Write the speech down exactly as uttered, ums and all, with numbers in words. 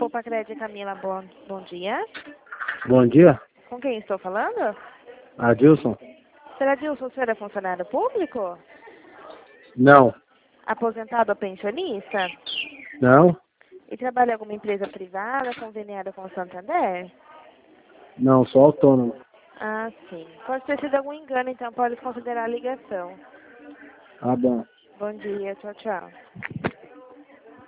Poupa Crédito, Camila, bom, bom dia. Bom dia, Com quem estou falando? Adilson. Senhor Adilson, o senhor é funcionário público? Não, Aposentado ou pensionista? não, E trabalha em alguma empresa privada, conveniada com o Santander? não, sou autônomo. Ah, sim. Pode ter sido algum engano, então pode considerar a ligação. Tá bom. Bom dia, tchau, tchau.